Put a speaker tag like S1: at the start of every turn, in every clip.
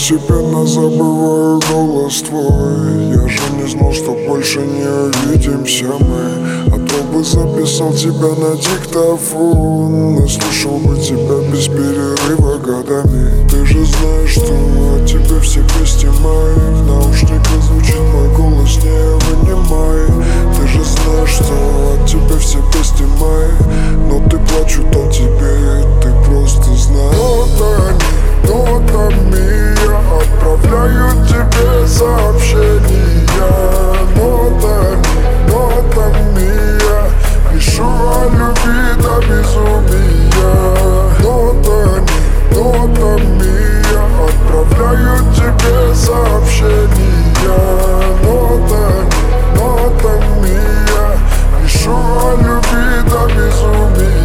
S1: Постепенно забываю голос твой. Я же не знал, что больше не увидимся мы. А то бы записал тебя на диктофон и слушал бы тебя без перерыва годами. Ты же знаешь, что от тебя все песни мои. В наушниках звучит мой голос, не вынимай. Ты же знаешь, что от тебя все песни мои. Но ты плачут о тебе, и ты просто знаешь. Нотами я отправляю тебе сообщения. Нотами я пишу о любви до безумия. Нотами я отправляю тебе сообщения. Нотами я пишу о любви до безумия.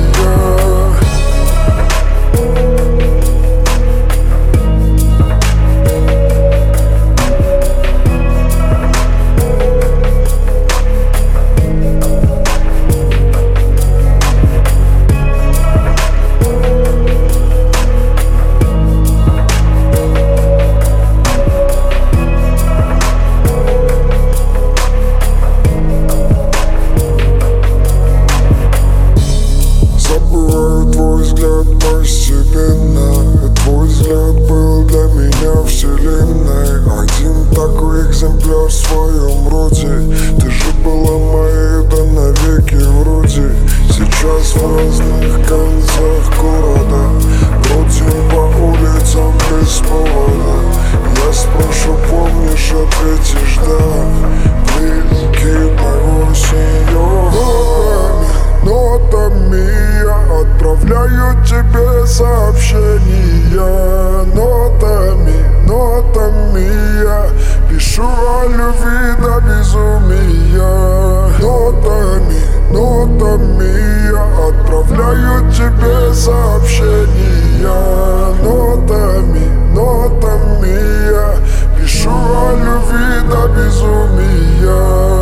S1: Твой взгляд постепенно, твой взгляд был для меня вселенной. Один такой экземпляр в своем роде. Ты же была моей, да навеки вроде. Сейчас в разных концах города бродим по улицам без повода. Я спрошу, помнишь, ответишь да. Please keep my voice in your heart. Нотами я отправляю тебе сообщения. Нотами я пишу о любви до безумия. Нотами я отправляю тебе сообщения. Нотами я пишу о любви до безумия.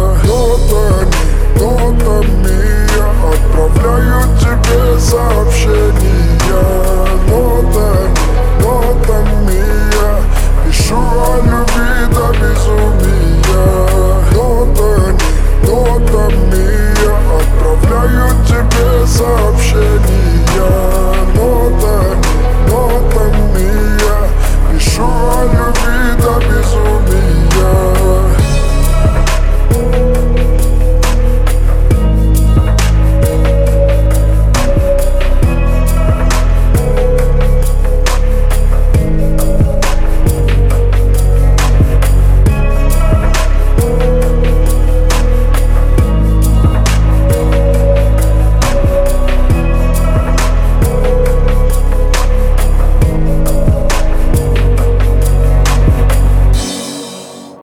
S1: Нотами я отправляю тебе сообщения. Нотами я пишу о любви до безумия. Нотами я отправляю тебе сообщения. Нотами я пишу о любви до безумия.